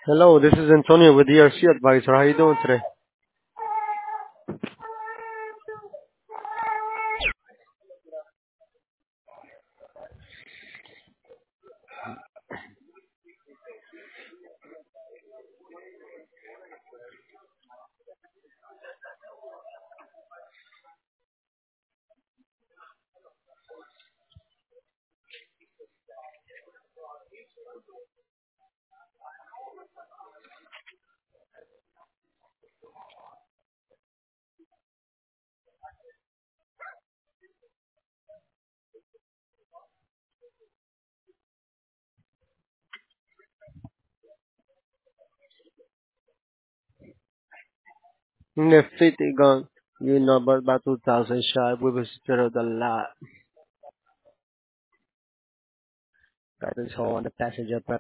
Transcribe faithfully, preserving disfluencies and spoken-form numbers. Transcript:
Hello, this is Antonio with E R C Advisor. How you doing today? Nifty gun, you number about two thousand shy. We will settle the lot. Got this hole on the passenger